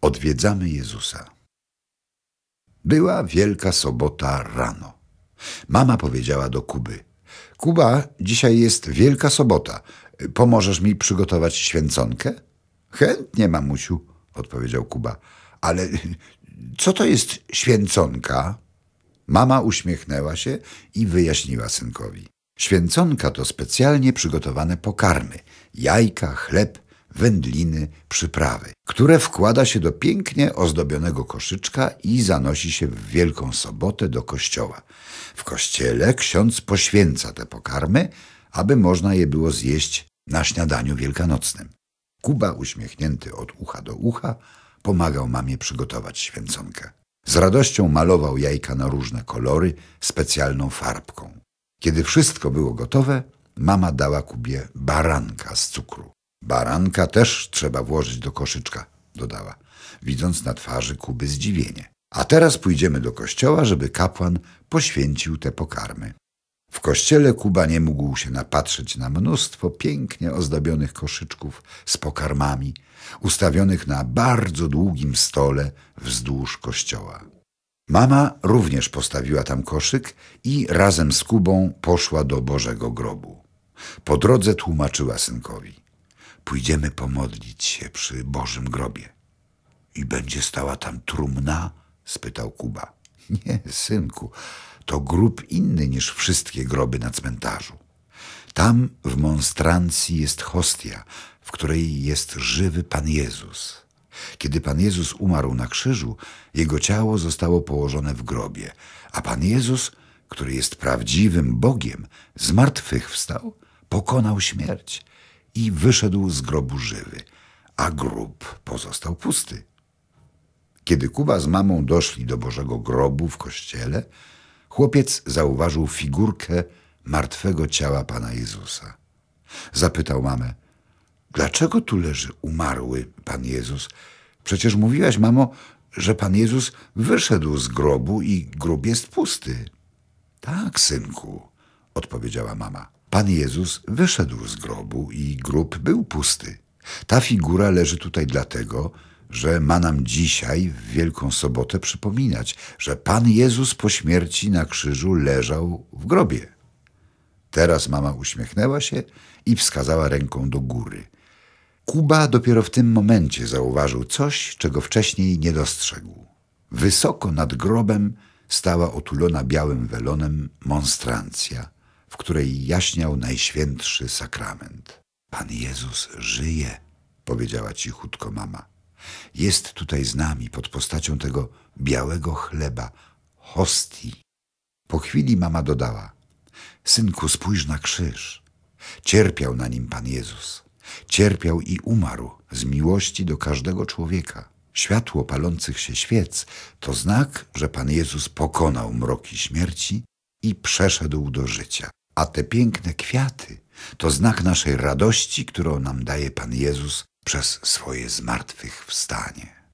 Odwiedzamy Jezusa. Była Wielka Sobota rano. Mama powiedziała do Kuby: Kuba, dzisiaj jest Wielka Sobota. Pomożesz mi przygotować święconkę? Chętnie, mamusiu, odpowiedział Kuba. Ale co to jest święconka? Mama uśmiechnęła się i wyjaśniła synkowi. Święconka to specjalnie przygotowane pokarmy, jajka, chleb, wędliny, przyprawy, które wkłada się do pięknie ozdobionego koszyczka i zanosi się w Wielką Sobotę do kościoła. W kościele ksiądz poświęca te pokarmy, aby można je było zjeść na śniadaniu wielkanocnym. Kuba, uśmiechnięty od ucha do ucha, pomagał mamie przygotować święconkę. Z radością malował jajka na różne kolory specjalną farbką. Kiedy wszystko było gotowe, mama dała Kubie baranka z cukru. Baranka też trzeba włożyć do koszyczka, dodała, widząc na twarzy Kuby zdziwienie. A teraz pójdziemy do kościoła, żeby kapłan poświęcił te pokarmy. W kościele Kuba nie mógł się napatrzeć na mnóstwo pięknie ozdobionych koszyczków z pokarmami, ustawionych na bardzo długim stole wzdłuż kościoła. Mama również postawiła tam koszyk i razem z Kubą poszła do Bożego grobu. Po drodze tłumaczyła synkowi: pójdziemy pomodlić się przy Bożym grobie. I będzie stała tam trumna? Spytał Kuba. Nie, synku, to grób inny niż wszystkie groby na cmentarzu. Tam w monstrancji jest hostia, w której jest żywy Pan Jezus. Kiedy Pan Jezus umarł na krzyżu, Jego ciało zostało położone w grobie, a Pan Jezus, który jest prawdziwym Bogiem, zmartwychwstał, pokonał śmierć i wyszedł z grobu żywy, a grób pozostał pusty. Kiedy Kuba z mamą doszli do Bożego grobu w kościele, chłopiec zauważył figurkę martwego ciała Pana Jezusa. Zapytał mamę: dlaczego tu leży umarły Pan Jezus? Przecież mówiłaś, mamo, że Pan Jezus wyszedł z grobu i grób jest pusty. Tak, synku, odpowiedziała mama. Pan Jezus wyszedł z grobu i grób był pusty. Ta figura leży tutaj dlatego, że ma nam dzisiaj w Wielką Sobotę przypominać, że Pan Jezus po śmierci na krzyżu leżał w grobie. Teraz mama uśmiechnęła się i wskazała ręką do góry. Kuba dopiero w tym momencie zauważył coś, czego wcześniej nie dostrzegł. Wysoko nad grobem stała otulona białym welonem monstrancja, w której jaśniał Najświętszy Sakrament. Pan Jezus żyje, powiedziała cichutko mama. Jest tutaj z nami pod postacią tego białego chleba, hostii. Po chwili mama dodała: synku, spójrz na krzyż. Cierpiał na nim Pan Jezus. Cierpiał i umarł z miłości do każdego człowieka. Światło palących się świec to znak, że Pan Jezus pokonał mroki śmierci i przeszedł do życia. A te piękne kwiaty to znak naszej radości, którą nam daje Pan Jezus przez swoje zmartwychwstanie.